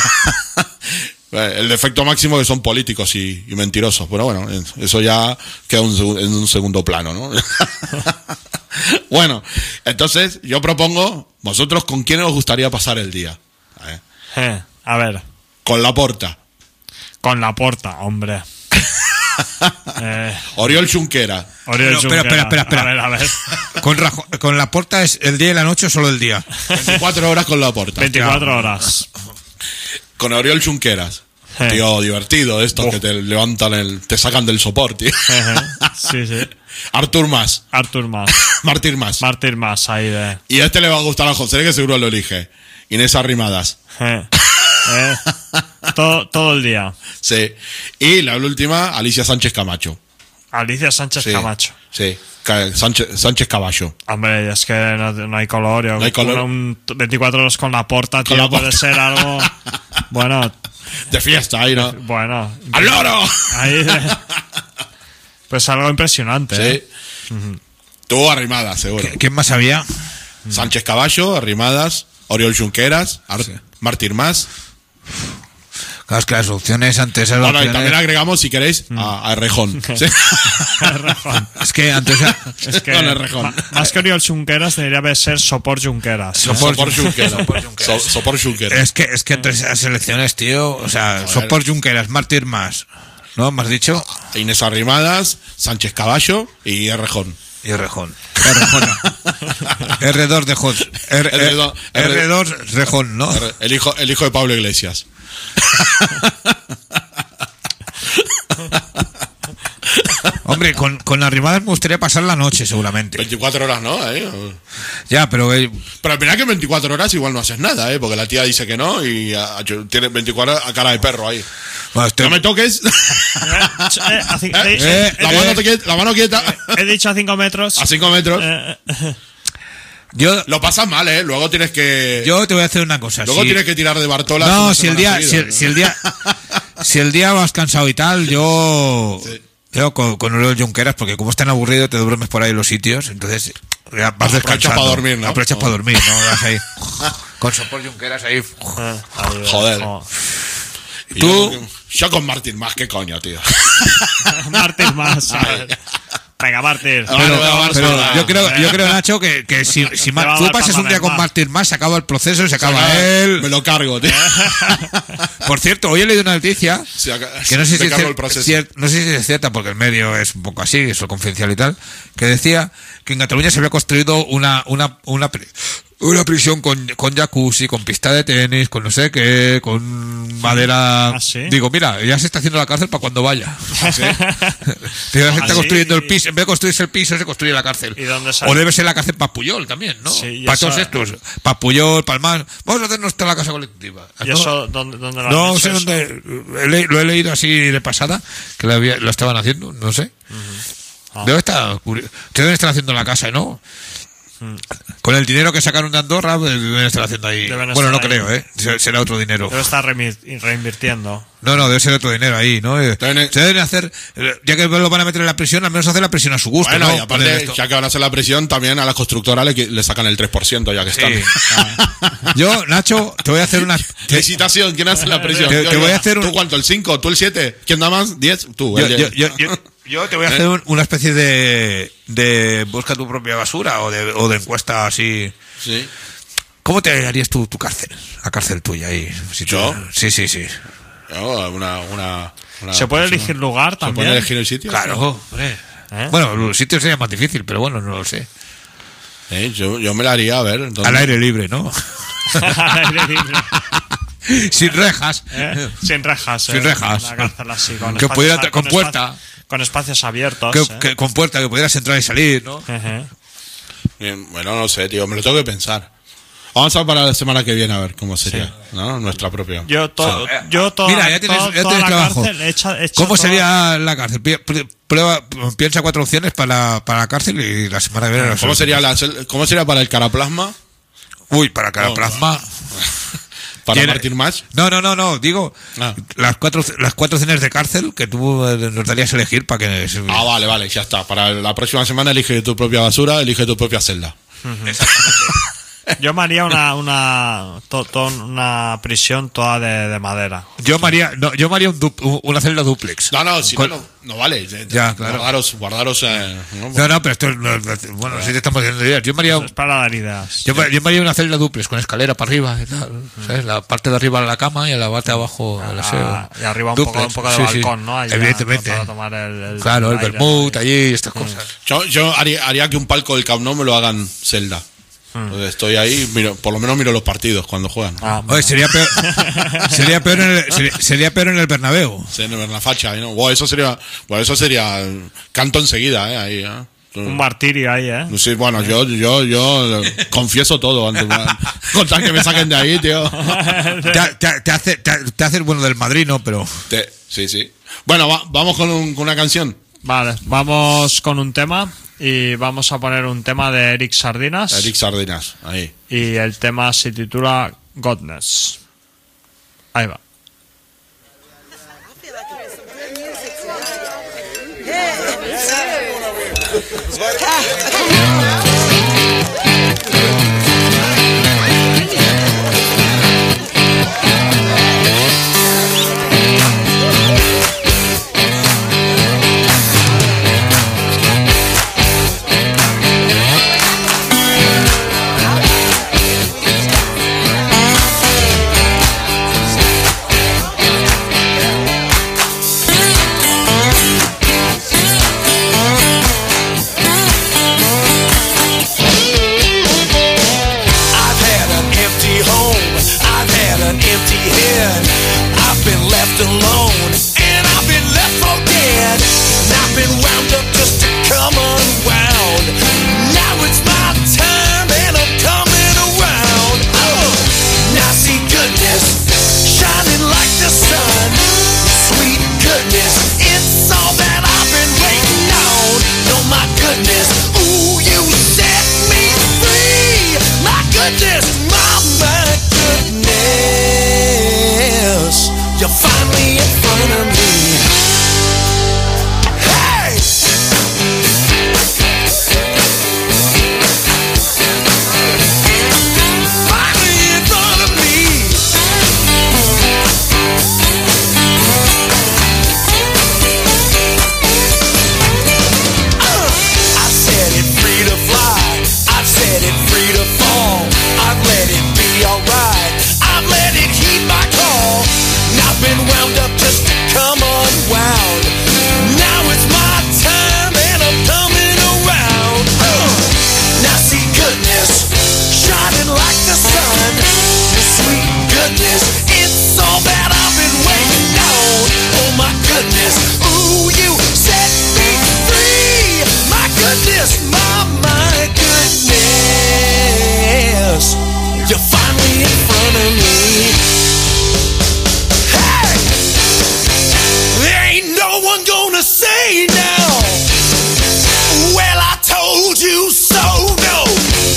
el defecto máximo que son políticos y, y mentirosos. Pero bueno, eso ya queda un segu- en un segundo plano, ¿no? Bueno, entonces yo propongo, vosotros con quién os gustaría pasar el día. ¿Eh? Eh, a ver, Con Laporta, con la porta, hombre. Eh, Oriol Junqueras, Oriol Pero, espera, Junqueras. espera, espera, espera. A ver, a ver. Con, Rajo- con la porta es el día y la noche o solo el día. veinticuatro horas con Laporta. veinticuatro horas. Con Oriol Junqueras. Eh. Tío, divertido estos Uf. que te levantan el, te sacan del soporte. Eh, sí, sí. Artur Mas, Artur Mas. Martín Mas. Martín Mas, ahí de... Y a este le va a gustar a José, que seguro lo elige. Inés Arrimadas. Eh, eh, todo, todo el día. Sí. Y la última, Alicia Sánchez Camacho. Alicia Sánchez Sí. Camacho. Sí. Ca- Sánchez, Sánchez Caballo. Hombre, es que no, no hay color. No hay color. Un, un veinticuatro horas con la porta, tío, Con la puede porta. ser algo... Bueno, De fiesta ahí, ¿no? bueno. ¡Al loro! Ahí de- Pues algo impresionante, ¿eh? Sí. Tuvo Arrimadas, seguro. ¿Qui- ¿Quién más había? Sánchez Caballo, Arrimadas, Oriol Junqueras, Ar- Martín Mas. Claro, es que las opciones antes eran Bueno, y opciones- también agregamos, si queréis, a, a Errejón. ¿Sí? Rejón. Es que antes era- Es que Con el Rejón. ma- más que Oriol Junqueras debería ser Sopor Junqueras. Sopor Junqueras. So- Sopor Junqueras. es que es que entre esas elecciones, tío, o sea, Sopor Junqueras, Martín Mas, ¿no? ¿Me has dicho? Inés Arrimadas, Sánchez Caballo y Errejón. Y Rejón. R dos de Jón. R- R dos, R dos Rejón, ¿no? El hijo, el hijo de Pablo Iglesias. Hombre, con, con Arrimadas me gustaría pasar la noche, seguramente. veinticuatro horas, ¿no? ¿Eh? Ya, pero eh, Pero al final que en veinticuatro horas igual no haces nada, ¿eh? Porque la tía dice que no y a- a- tiene veinticuatro horas a cara de perro ahí. bueno, estoy- No me toques. Eh, eh, a cin- Eh, eh, la, eh, mano te quieta- la mano quieta. He dicho a cinco metros. A cinco metros. Eh, eh, yo, Lo pasas mal, ¿eh? Luego tienes que... yo te voy a hacer una cosa. Luego si- tienes que tirar de Bartola. No, una si el semana día, si, seguida, el- si el día, si el día vas cansado y tal, yo, Sí. yo con, con Oriol Junqueras, porque como es tan aburrido, te duermes por ahí en los sitios, entonces ya vas Aprovechas descansando. para dormir, ¿no? Aprovechas para dormir, ¿no? Vas ahí, con Sopor Junqueras ahí. eh, ahí, eh, Joder. oh. Y tú- Yo, yo con Martín más, qué coño, tío. Martín más. a ver. Venga, Martín. Ah, Pero, Vale, vamos pero a- yo creo, yo creo, Nacho, que, que si, si Ma- va a tú dar pasas para un día con más. Martín más, se acaba el proceso y se acaba Me él. lo cargo, tío. Por cierto, hoy he leído una noticia Se aca- que no sé, me si es, cargo cier- el proceso. cier- no sé si es cierta porque el medio es un poco así, es confidencial y tal, que decía que en Cataluña se había construido una una una, pri- una prisión con, con jacuzzi, con pista de tenis, con no sé qué, con madera. ¿Ah, sí? Digo, mira, ya se está haciendo la cárcel para cuando vaya. ¿Sí? Tío, ya se está ¿Ah, construyendo sí? el piso, en vez de construirse el piso, se construye la cárcel. ¿Y dónde sale? O debe ser la cárcel para Puyol también, ¿no? Sí, y para eso- todos estos, para Puyol, para el mar. Vamos a hacernos toda la casa colectiva. ¿Y ¿no? eso dónde, dónde lo han No hecho sé eso? dónde. he le- Lo he leído así de pasada, que lo, había- lo estaban haciendo, no sé. Ah. Debe estar. curi- ¿Qué deben estar haciendo en la casa, no? Con el dinero que sacaron de Andorra, pues, deben estar haciendo ahí. Deben Bueno, no estar creo, ahí. ¿eh? Se- Será otro dinero. Debe estar remi- reinvirtiendo. No, no, debe ser otro dinero ahí, ¿no? Eh, Deben- Se deben hacer, eh, ya que lo van a meter en la prisión, al menos hacer la prisión a su gusto, Bueno, ¿no? y Poner aparte, esto. ya que van a hacer la presión, también a las constructoras le, qui- le sacan el tres por ciento ya que Sí. están. Yo, Nacho, te voy a hacer una... te- Licitación, ¿quién hace la presión? Te- Yo, te yo. voy a hacer ¿Tú un- cuánto? ¿El cinco? ¿Tú el siete? ¿Quién da más? ¿diez? Tú, Yo, el yo, diez. yo, yo- yo te voy a hacer un- una especie de, de busca tu propia basura o de, o de encuesta así. Sí. ¿Cómo te harías tu, tu cárcel? La cárcel tuya ahí. Si tú- ¿Yo? Sí, sí, sí. Yo, una, una, una ¿Se puede persona- elegir lugar ¿Se también? puede elegir el sitio? Claro, hombre. ¿Eh? Bueno, los sitios sería más difícil, pero bueno, no lo sé. Eh, yo, yo me la haría, a ver. ¿dónde? Al aire libre, ¿no? Al aire libre. Sin rejas. ¿Eh? Sin rejas. Sin eh, rejas. Una cárcel así, con Que espacios- pudiera tra- con espa- puerta. Con espacios abiertos. Que, eh. que con puerta, que pudieras entrar y salir, ¿no? Ujú. Bien, bueno, no sé, tío, me lo tengo que pensar. Vamos a para la semana que viene a ver cómo sería, ¿no? Nuestra propia. Yo, to- Sí. yo toda, Mira, ya tienes, toda- ya toda tienes la trabajo. cárcel hecha- hecha ¿Cómo toda- sería la cárcel? Pi- pr- Prueba, piensa cuatro opciones para, para la cárcel y la semana que viene. las ¿Cómo soluciones. sería, la, cel- ¿Cómo sería para el caraplasma? Uy, para cada plasma. ¿Para Tiene- Martin Match? No, no, no, no. Digo, Ah. las cuatro las cuatro opciones de cárcel que tú eh, nos darías a elegir para que. Ah, vale, vale, ya está. Para la próxima semana elige tu propia basura, elige tu propia celda. Yo me haría una, una, to- to- una prisión toda de, de madera. Yo me haría, no, yo me haría un du- un- una celda duplex. No, no, si no, Con- no, no vale. Ya, claro. Guardaros, guardaros. Eh, ¿no? No, no, pero esto es. no, no, bueno, si te estamos diciendo ideas. Yo me haría. Es para dar ideas. Yo, me- yo me haría una celda duplex con escalera para arriba y tal, ¿sabes? La parte de arriba la cama y la parte de abajo el aseo. Ah, y arriba un poco, Duplex. un poco de Sí, sí. balcón, ¿no? Allá, Evidentemente. Para tomar el, el Claro, el aire, vermut ¿no? allí y estas cosas. Yo, yo haría, haría que un palco del Camp Nou me lo hagan celda. Entonces, estoy ahí, miro, por lo menos miro los partidos cuando juegan. Ah, Oye, sería peor, sería peor en el, sería, sería peor en el Bernabéu. Sí, en la facha, ¿no? Wow, eso sería, bueno, eso sería canto enseguida, ¿eh? Ahí, ¿eh? un martirio ahí, ¿eh? Sí, bueno, yo, yo, yo confieso todo antes con tal que me saquen de ahí, tío. Te, te- te hace, te, te hace el bueno del Madrid, ¿no? Pero Te- sí, sí. Bueno, va- vamos con, un- con una canción. Vale, vamos con un tema y vamos a poner un tema de Eric Sardinas. Eric Sardinas, ahí. Y el tema se titula Godness. Ahí va. I've had an empty home, I've had an empty head. I've been left alone, and I've been left for dead. And I've been wound up just to come unwound. Now it's my time, and I'm coming around. Oh, now see goodness shining like the sun. Sweet goodness, it's all that I've been waiting on. Oh my goodness, ooh, you set me free. My goodness, my, my goodness, you're finally in front of me. Hey! Finally in front of me. I've set it free to fly. I've set it free to fall. I've let it be alright. I've let it heed my call. And I've been wound up just to come unwound. Now it's my time and I'm coming around. Uh, now see goodness shining like the sun. Your sweet goodness, it's all that I've been waiting on. Oh my goodness, ooh, you set me free. My goodness, my, my goodness, you're finally in front of me. Hey! There ain't no one gonna say now, well, I told you so, no.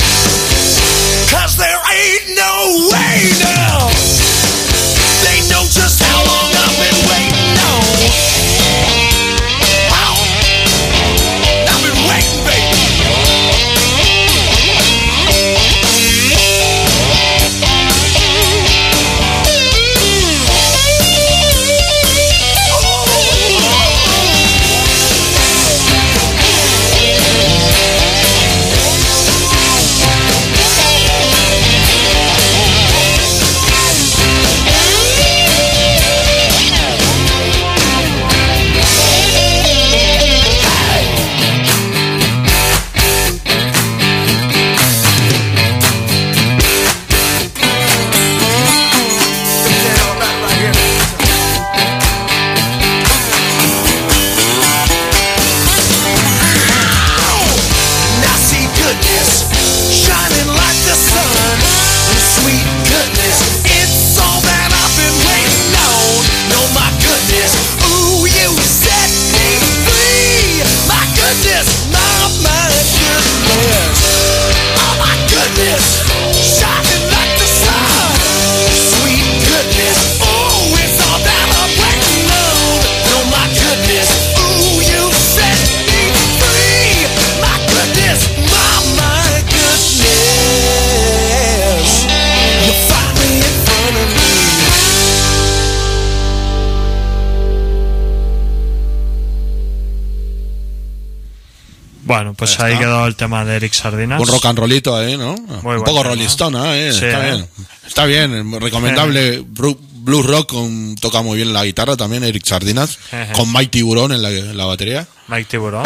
Bueno, pues Ahí ahí está. quedó el tema de Eric Sardinas. Un rock and rollito ahí, ¿no? Un buen poco tema. Rolling Stone, ¿eh? Sí, Está ¿eh? bien. Está bien, recomendable. Bru- Blues rock, con, toca muy bien la guitarra también, Eric Sardinas, Ejé. con Mike Tiburón en la, en la batería. Mike Tiburón.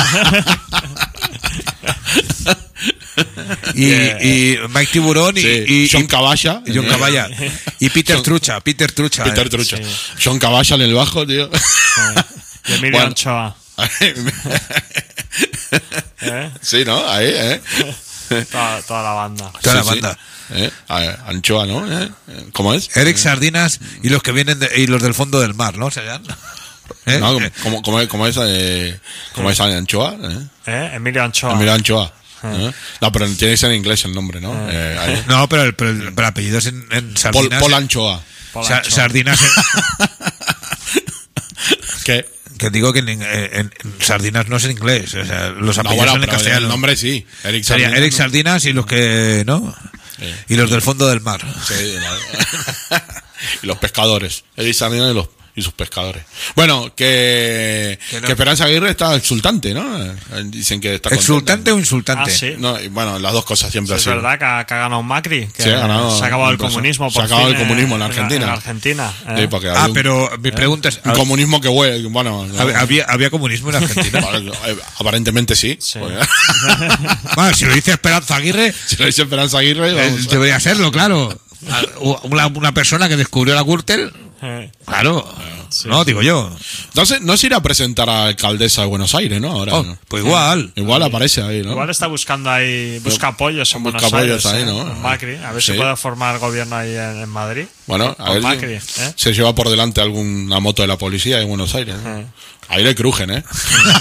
Y, y Mike Tiburón y, Sí. y, John y- Caballa. y John Caballa. Y Peter John- Trucha, Peter Trucha. Peter eh. Trucha. sí. John Caballa en el bajo, tío. Y Emilio Bueno. Anchoa. ¿Eh? Sí, ¿no? Ahí, ¿eh? Toda, toda la banda. Toda la Sí, sí. banda. ¿Eh? A ver, Anchoa, ¿no? ¿Eh? ¿Cómo es? Eric Sardinas y los que vienen de- y los del fondo del mar, ¿no? ¿Serían? ¿Eh? No, Eh, ¿cómo, cómo es, cómo es, eh, cómo es Anchoa? ¿Eh? ¿Eh? Emilio Anchoa. Emilio Anchoa. ¿Eh? No, pero tiene que ser en inglés el nombre, ¿no? Eh, ahí. No, pero el, pero el- pero el apellido es en, en Paul, Sardinas. Paul Anchoa. Paul Sa- Anchoa. Sardinas. ¿Qué? Que digo que en, en- en Sardinas no es en inglés. O sea, los No, apellidos bueno, son en pero castellano. el nombre sí. Eric Sería Sardinas, Eric ¿no? Sardinas y los que. ¿No? Y los del fondo del mar. Sí, la- y los pescadores. Eric Sardinas y, los, y sus pescadores. Bueno, que, Que no. que Esperanza Aguirre está exultante, ¿no? Eh, Dicen que está contenta. ¿Exultante o insultante? Ah, sí. No, y bueno, las dos cosas siempre Es así. verdad que ha, que ha ganado Macri, que Sí, ha ganado se ha acabado el impreso. comunismo. Se por ha acabado fin, el comunismo en eh, Argentina. En Argentina. eh. Sí, porque Ah, había un- pero mi pregunta es. un comunismo que huele, bueno, no, ¿hab- ¿Había, ¿Había comunismo en Argentina? bueno, eh, aparentemente sí. Sí. Pues, Bueno, si lo dice Esperanza Aguirre, si lo dice Esperanza Aguirre, eh, vamos a- debería serlo, claro. Una, una persona que descubrió la Gürtel, Eh, claro. No, digo yo. Entonces, no se irá a presentar a alcaldesa de Buenos Aires, ¿no? Ahora, Oh, ¿no? pues igual. Igual aparece ahí, ¿no? Igual está buscando ahí, busca apoyos en Busca Buenos apoyos Aires, ahí, eh, ¿no? con Macri, a ver Sí. si puede formar gobierno ahí en, en Madrid. Bueno, a Con ver Macri, si ¿eh? se lleva por delante alguna moto de la policía de Buenos Aires. ¿no? Eh. Ahí le crujen, ¿eh?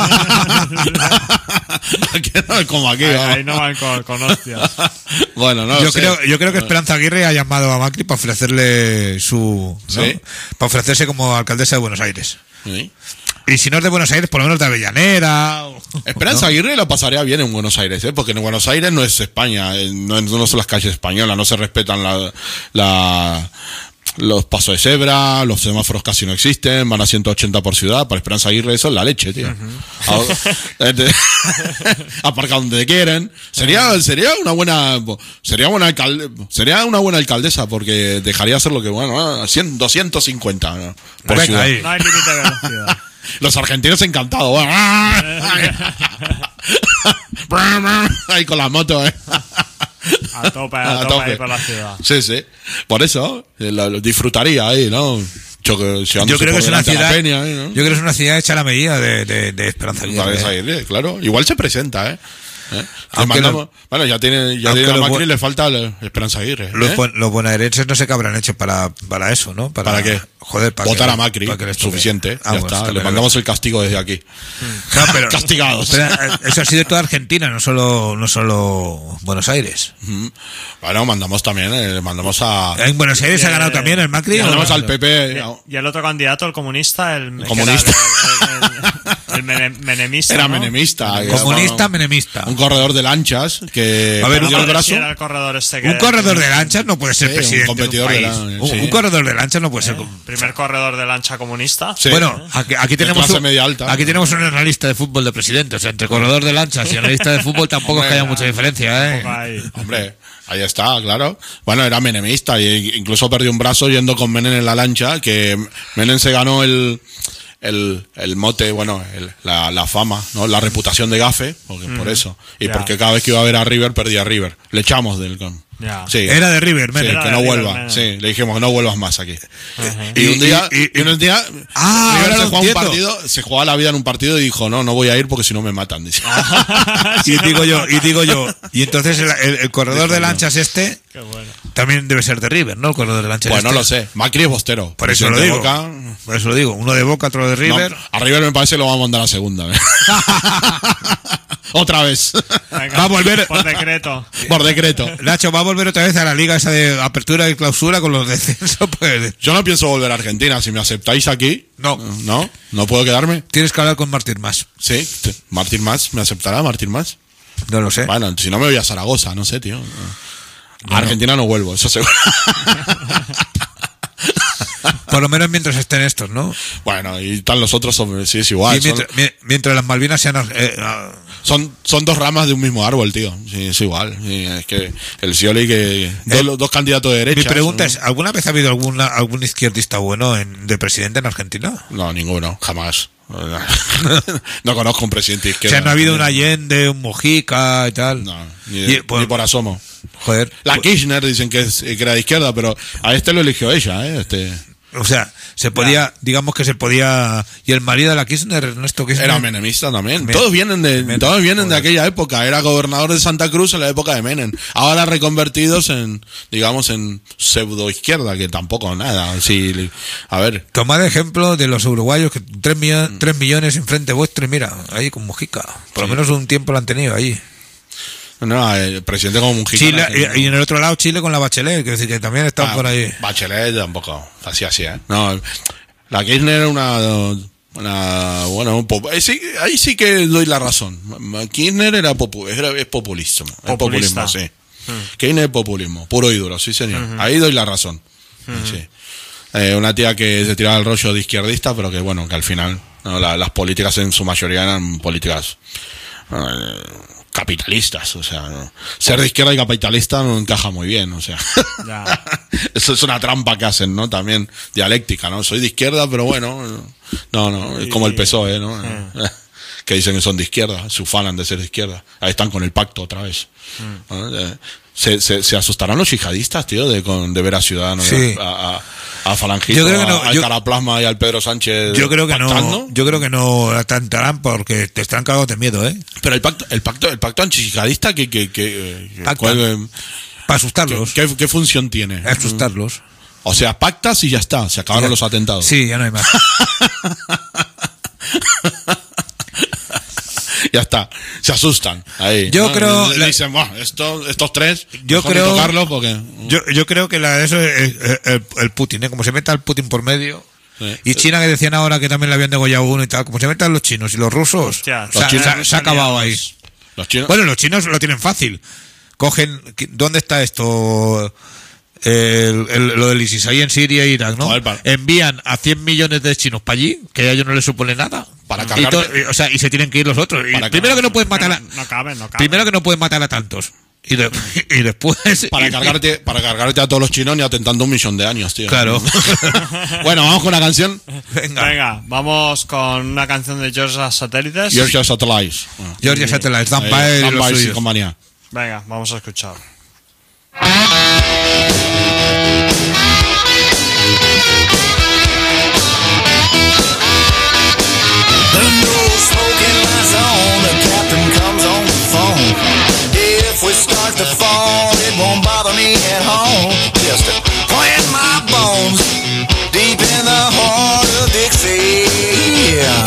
Aquí no es como aquí, Ahí, vamos. ahí no van con, con hostias. Bueno, no yo, lo sé. creo, yo creo que Esperanza Aguirre ha llamado a Macri para ofrecerle su. ¿no? Sí. Para ofrecerse como alcaldesa de Buenos Aires. Sí. Y si no es de Buenos Aires, por lo menos de Avellaneda. o- Esperanza Aguirre lo pasaría bien en Buenos Aires, ¿eh? Porque en Buenos Aires no es España, eh, no, no son las calles españolas, no se respetan la, la- los pasos de cebra, los semáforos casi no existen, van a ciento ochenta por ciudad. Para Esperanza Aguirre eso es la leche, tío. Ahora, este, aparca donde quieren. Sería, sería una buena, sería buena alcalde, sería una buena alcaldesa porque dejaría hacer lo que bueno, cien, doscientos cincuenta ¿no? por Venga, ciudad. ahí. No hay límite de velocidad. Los argentinos encantados. Ahí con la moto, eh. A tope, a, A tope, tope. ahí por la ciudad. Sí, sí. Por eso, eh, lo, lo disfrutaría ahí, ¿no? Choque, Yo creo que es una ciudad. Peña, ¿eh? ¿no? Yo creo que es una ciudad hecha a la medida de, de, de Esperanza Aguirre. Vale, Aguirre, claro. Igual se presenta, ¿eh? ¿Eh? Le Aunque mandamos- lo- bueno, ya tiene, ya aunque tiene a lo Macri, bu- le falta la Esperanza Aguirre. Los, ¿eh? buen- los bonaerenses no sé qué habrán hecho para, para eso, ¿no? ¿Para qué? Joder, para Votar que- a Macri, para que les toque. suficiente. Ah, ya bueno, está, está le bien. mandamos el castigo desde aquí. No, pero- Castigados. pero, eh, eso ha sido toda Argentina, no solo, no solo Buenos Aires. Ujú. Bueno, mandamos también, eh, le mandamos a... En Buenos Aires ha ganado también el Macri. le ¿o no? mandamos al P P... Y el otro candidato, el comunista, el, que comunista. era el, el- el mene- menemista. Era ¿no? menemista. que Comunista, era menemista. Un corredor de lanchas que A ver, perdió un- el Sí, brazo. era el corredor este que Un corredor de lanchas no puede ser Sí, un presidente competidor de de un país. la- Un- sí. un corredor de lanchas no puede ser. primer corredor de lancha comunista. Sí. Bueno, aquí, aquí tenemos clase un, media alta. aquí tenemos un analista de fútbol de presidente. O sea, entre corredor de lanchas y analista de fútbol tampoco es que haya mucha diferencia, ¿eh? Ahí. Hombre, ahí está, claro. Bueno, era menemista y incluso perdió un brazo yendo con Menem en la lancha, que Menem se ganó el, el, el mote, bueno, el- la, la fama, ¿no? La reputación de gafe, porque por eso. Y ya. porque cada vez que iba a ver a River, perdía a River. Le echamos del con. Ya. Sí. Era de River, Sí, Menem. Era que de no River, vuelva. Menem. Sí, le dijimos que no vuelvas más aquí. Y, Y- un día, y- y- y un día, Ah, River ahora se lo jugaba un entiendo. partido, se jugaba la vida en un partido y dijo, no, no voy a ir porque si no me matan, dice. Y digo yo, y digo yo, y entonces el, el- el corredor de lanchas este Qué bueno. también debe ser de River, ¿no? El corredor de lanchas Pues no este. lo sé. Macri es bostero. Por eso lo Presidente digo. de Boca. Por eso lo digo. Uno de Boca, otro de River. No, a River me parece que lo vamos a mandar a segunda. ¿eh? Otra vez. Venga, Va a volver- por decreto. Por decreto. Nacho, va a volver otra vez a la liga esa de apertura y clausura con los descensos. Pues Yo no pienso volver a Argentina. Si me aceptáis aquí. No. No. No puedo quedarme. tienes que hablar con Martín Más. Sí. t- Martín Más. ¿Me aceptará Martín Más? No lo sé. Bueno, si no me voy a Zaragoza. No sé, tío. A Argentina no vuelvo. Eso seguro. Por lo menos mientras estén estos, ¿no? Bueno, y tal los otros. son- Sí, es igual. y son- mientras, mi- mientras las Malvinas sean... eh, ah, son, son dos ramas de un mismo árbol, tío. Sí, es igual. Sí, es que el Scioli que dos, Eh, dos candidatos de derecha. Mi pregunta ¿no? es, ¿alguna vez ha habido alguna, algún izquierdista bueno en, de presidente en Argentina? No, ninguno, jamás. No conozco un presidente O izquierda. sea, no ha habido un Allende, un Mujica y tal. No, ni, Y, pues, ni por asomo. Joder. La pues, Kirchner dicen que, es, que era de izquierda, pero a este lo eligió ella, ¿eh? Este, o sea, se podía, digamos que se podía. Y el marido de la Kirchner, Ernesto Kirchner. era menemista también. Men- todos vienen de Men- todos vienen de joder. aquella época. Era gobernador de Santa Cruz en la época de Menem. Ahora reconvertidos en, digamos, en pseudo izquierda, que tampoco nada. Sí, a ver. Tomad ejemplo de los uruguayos que tres millones, tres millones enfrente vuestro y mira, ahí con Mujica. Por lo Sí. menos un tiempo lo han tenido ahí. No, el presidente como Mujica. Chile, que- y, y en el otro lado Chile con la Bachelet, que decir que también están Ah, por ahí. Bachelet tampoco, así así, ¿eh? No, la Kirchner era una, una bueno, un pop- ahí, sí, ahí sí que doy la razón. Kirchner era, popu, era es populismo, es Populista. populismo, sí. Kirchner es populismo, puro y duro, sí señor. Ahí doy la razón. Sí. Eh, una tía que se tiraba el rollo de izquierdista, pero que bueno, que al final ¿no? la- las políticas en su mayoría eran políticas eh, capitalistas, o sea, ¿no? Ser de izquierda y capitalista no encaja muy bien, o sea. Ya. Eso es una trampa que hacen, ¿no? También dialéctica, ¿no? Soy de izquierda, pero bueno, no, no, es como el P S O E, ¿no? Que dicen que son de izquierda, se ufanan de ser de izquierda. Ahí están con el pacto otra vez. ¿No? Eh, Se, se, se asustarán los yihadistas, tío, de, con, de ver a Ciudadanos, Sí. a, a, a Falangista, Yo creo que no, a- al yo- Caraplasma y al Pedro Sánchez. Yo creo que pactando. no, yo creo que no atantarán porque te están cagados de miedo, ¿eh? Pero el pacto, el pacto, el pacto anti-yihadista, ¿qué, qué, qué, Pacta. cuál- Para asustarlos, qué, qué función tiene? asustarlos. O sea, pactas y ya está, se acabaron Ya- los atentados. Sí, ya no hay más. Ya está, se asustan. Ahí. Yo ¿no? creo- Le- le dicen, "Buah, estos, estos tres, Yo mejor creo- ni tocarlo porque. Yo, yo creo que la, eso es, es- el, el Putin, ¿eh? Como se meta el Putin por medio. Sí. Y China, que decían ahora que también le habían degollado uno y tal. Como se metan los chinos y los rusos, Hostia, se, los ha- chinos- se ha- se ha acabado ahí. Los chinos. Bueno, los chinos lo tienen fácil. Cogen. ¿Dónde está esto? El, el- lo del ISIS ahí en Siria e Irak, ¿no? Joder, para- Envían a cien millones de chinos para allí, que a ellos no les supone nada. Para y, cargarte- to- y- o sea, y se tienen que ir los otros. Y Para primero cargar- que no pueden matar a, No, no caben, no caben. primero que no pueden matar a tantos. Y, de- y después. Para y- cargarte, para cargarte a todos los chinos ni atentando un millón de años, tío. Claro. Bueno, vamos con una canción. Venga. Venga, vamos con una canción de Georgia Satélites. Georgia Satellites. Bueno, Georgia Satellites, Dan ahí, Baer y Dan los Baer y suyos. compañía. Venga, vamos a escuchar. The no smoking lights on, the captain comes on the phone. If we start to fall, it won't bother me at home. Just to plant my bones deep in the heart of Dixie. Yeah.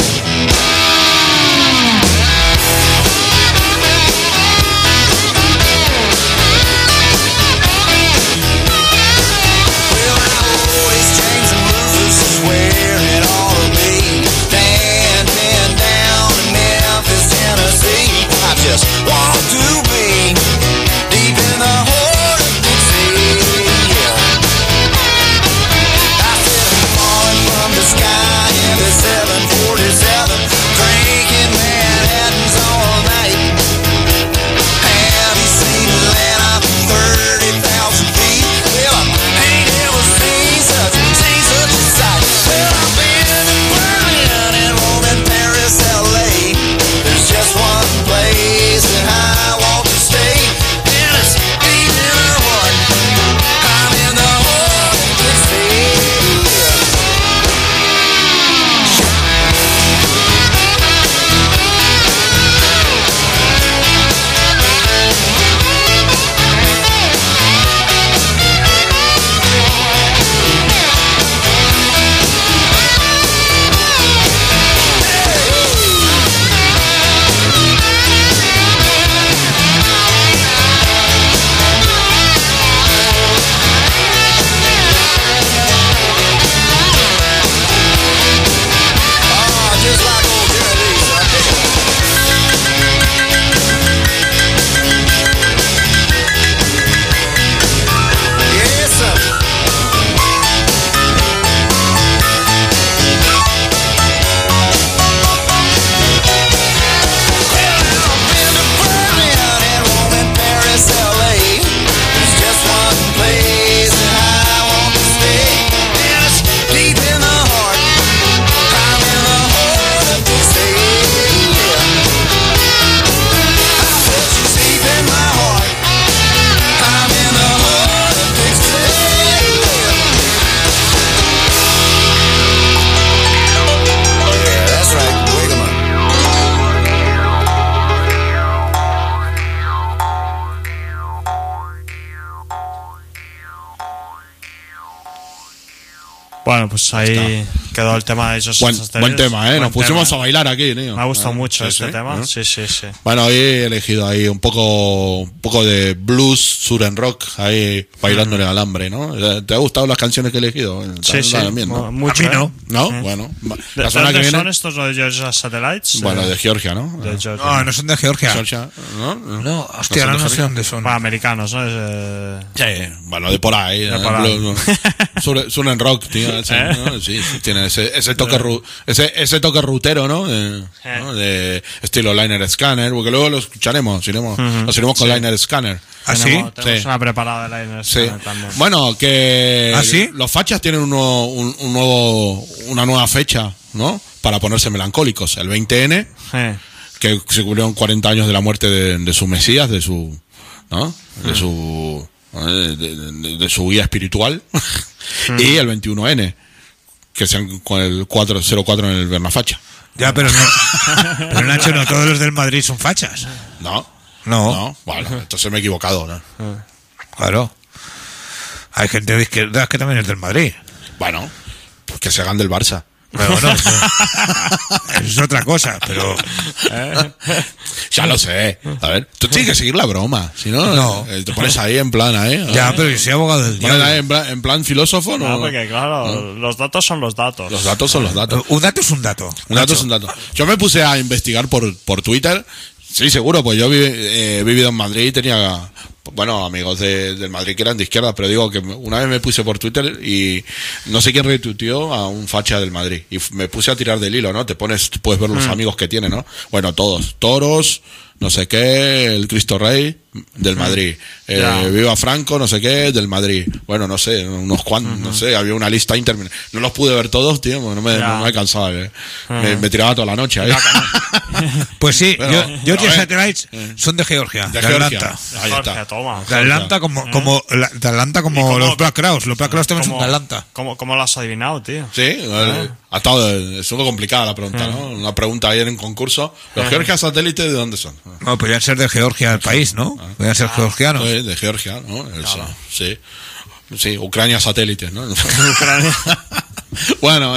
Bueno, pues ahí quedó el tema de esos Buen, exteriores. buen tema, ¿eh? Buen Nos pusimos tema, a bailar aquí, tío. Me ha gustado Ah, mucho sí, este sí, tema. ¿no? Sí, sí, sí. Bueno, hoy he elegido ahí un poco un poco de blues, suren rock, ahí bailando en el alambre, ¿no? ¿Te ha gustado las canciones que he elegido? Sí, sí. También, ¿no? mu- Mucho, A mí no. ¿eh? ¿No? Sí. Bueno. ¿De La semana que dónde viene. son estos los de Georgia Satellites? Bueno, Eh, de Georgia, ¿no? de Georgia. No, no son de Georgia. Georgia, ¿no? No, hostia, ahora no sé dónde son. Bueno, americanos, ¿no? Es, eh, Sí, bueno, de por ahí. De ¿no? por ahí. Blues, ¿no? Sur- Suren rock, tío. ese, ¿Eh? ¿no? Sí, sí, tiene ese, ese toque ru- ese, ese toque rutero, ¿no? De, Eh. ¿no? de estilo Liner Scanner, porque luego lo escucharemos, iremos, nos iremos con Liner Scanner. ¿Ah, sí? tenemos, tenemos Sí. una preparada de la Inés Sí. también. Bueno, que ¿Ah, sí? los fachas tienen uno, un, un nuevo, una nueva fecha, ¿no? Para ponerse melancólicos, el veinte ene, Eh, que se cumplieron cuarenta años de la muerte de, de su Mesías, de su, ¿no? De su, de, de- de- de su guía espiritual, y el veintiuno ene, que sean con el cuatro cero cuatro en el Bernafacha. Ya, pero no. Pero Nacho, no todos los del Madrid son fachas. No, No, no, bueno, entonces me he equivocado, ¿no? claro. Hay gente de izquierdas que también es del Madrid. Bueno, pues que se hagan del Barça. Pero bueno, eso, eso es otra cosa, pero Ya lo sé. A ver, tú tienes que seguir la broma. Si no, No. eh, te pones ahí en plan, ¿eh? ya, pero yo soy abogado del Pones ahí diablo. en plan, en plan filósofo, ¿no? no, porque claro, los datos son los datos. Los datos son los datos. Un dato es un dato. Un dato es un dato. Yo me puse a investigar por, por Twitter. Sí, seguro, pues yo vi- eh, he vivido en Madrid y tenía, bueno, amigos de, del Madrid que eran de izquierda, pero digo que una vez me puse por Twitter y no sé quién retuiteó a un facha del Madrid. Y f- me puse a tirar del hilo, ¿no? Te pones, puedes ver los amigos que tiene, ¿no? Bueno, todos. Toros, no sé qué, el Cristo Rey del Madrid. Eh, Ya. Viva Franco, no sé qué, del Madrid. Bueno, no sé, unos cuantos, no sé, había una lista interminable. No los pude ver todos, tío, no me, Ya. no me cansaba. eh. Me, me tiraba toda la noche ahí. Pues sí, Pero- yo, Georgia pero, eh, Satellites son de Georgia, de, De Georgia. Atlanta. Ahí Jorge, está. toma. De Atlanta como, como, la- de Atlanta como ¿Y cómo- los Black Crowes. Los Black Crowes también son ¿Cómo, de Atlanta. ¿cómo, ¿Cómo lo has adivinado, tío? Sí, eh, ha estado, es algo complicada la pregunta, ¿no? Una pregunta ayer en concurso. ¿Los Georgia satélites de dónde son? No, podrían ser de Georgia el país, ¿no? Podrían ser georgianos. Sí, de Georgia, ¿no? Eso, sí. Sí, Ucrania satélites, ¿no? Bueno,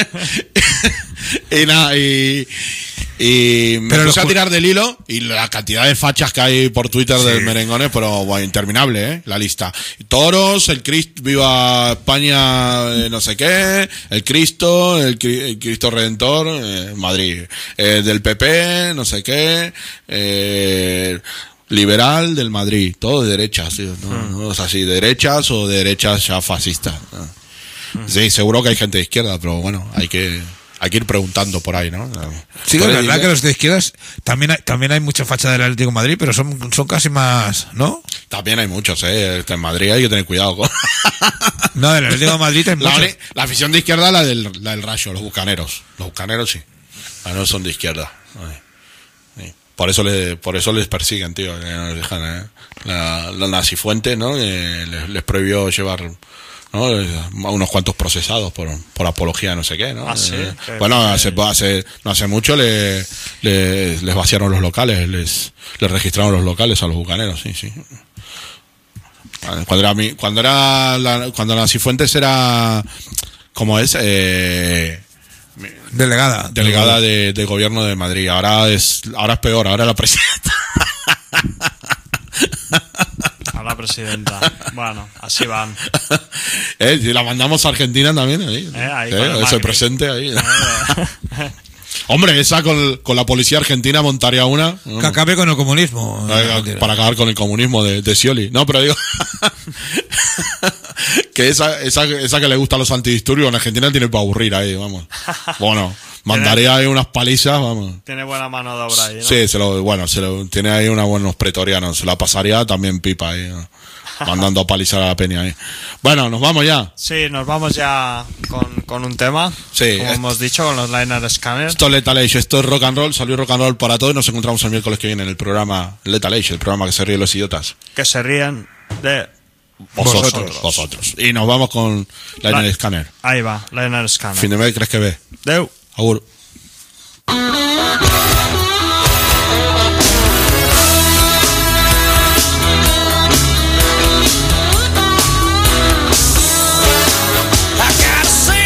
y nada, y, y me Pero puse los- a tirar del hilo y la cantidad de fachas que hay por Twitter del merengones, pero bueno, interminable, ¿eh? La lista. Toros, el Cristo, viva España, eh, no sé qué, el Cristo, el, Cri- el Cristo Redentor, eh, Madrid, eh, del P P, no sé qué, eh, liberal del Madrid, todo de derechas, tío, ¿no? No es así, derechas o derechas ya fascistas. ¿no? Sí, seguro que hay gente de izquierda, pero bueno, hay que hay que ir preguntando por ahí, ¿no? Sí, Por es ahí, verdad ¿eh? que los de izquierdas también hay, también hay mucha facha del Atlético de Madrid, pero son, son casi más, ¿no? También hay muchos, ¿eh? En Madrid hay que tener cuidado con... No, del Atlético de Madrid hay La, muchos. ori- la afición de izquierda, la del, la del Rayo, los bucaneros. Los bucaneros sí. Ah, no son de izquierda. Ay, sí. Por eso le, por eso les persiguen, tío. Que no les dejan, ¿eh? La, la nazifuente, ¿no? Que les, les prohibió llevar, ¿no? A unos cuantos procesados por, por apología, no sé qué, ¿no? Ah, sí. Eh, Qué- bueno, hace, hace, no hace mucho le, le- les vaciaron los locales, les, les registraron los locales a los bucaneros, sí, sí. Cuando era mi, cuando era la, cuando la Cifuentes era, ¿cómo es? Eh, Delegada. delegada de, de gobierno de Madrid. Ahora es, ahora es peor, ahora es la presidenta. A la presidenta. Bueno, así van. eh, si la mandamos a Argentina también, ahí. Eh, ahí Eh, con el ese Macri. presente ahí. Hombre, esa con, con la policía argentina montaría una. ¿no? Que acabe con el comunismo. Para, para acabar con el comunismo de, de Scioli. No, pero digo que esa, esa, esa que le gusta a los antidisturbios en Argentina tiene para aburrir ahí, vamos. Bueno, mandaría ahí unas palizas, vamos. Tiene buena mano de obra ahí, ¿no? Sí, se lo, bueno, se lo, tiene ahí unos buenos pretorianos. Se la pasaría también pipa ahí, ¿no? Mandando a palizar a la peña ahí. Bueno, nos vamos ya. Sí, nos vamos ya con, con un tema. Sí, Como es- hemos dicho, con los Liner Scanners. Esto es Lethal Age, esto es rock and roll, salió rock and roll para todos. Nos encontramos el miércoles que viene en el programa Lethal Age, el programa que se ríe de los idiotas. Que se ríen de Vosotros. Vosotros. Vosotros. Y nos vamos con Liner La- Scanner. Ahí va, Liner Scanner. Fin de mes, ¿crees que ve? Deu. Agur. I gotta say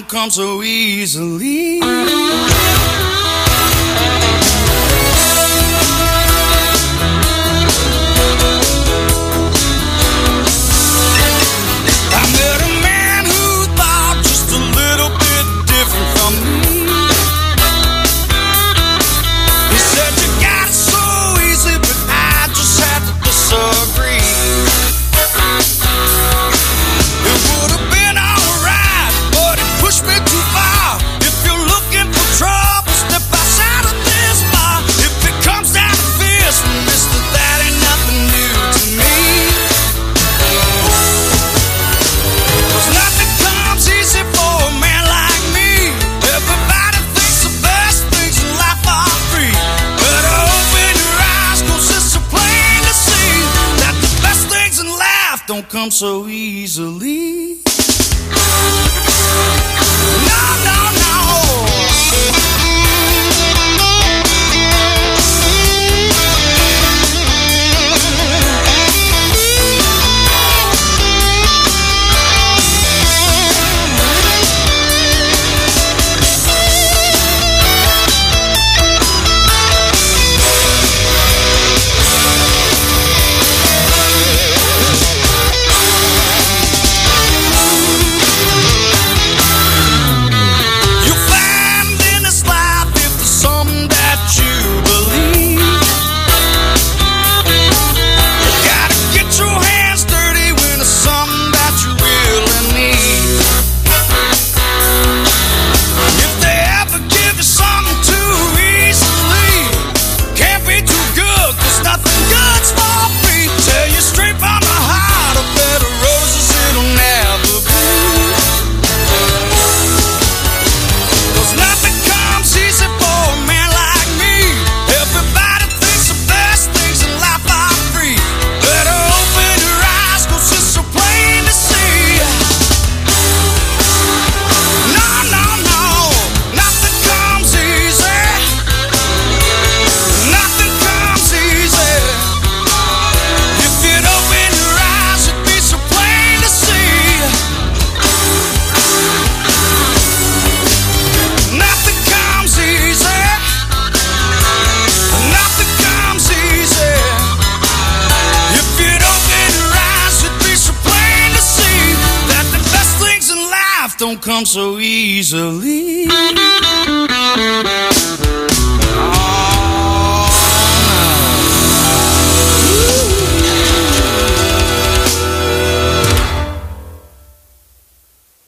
don't come so easily. Don't come so easily. No, no, no. Don't come so easily.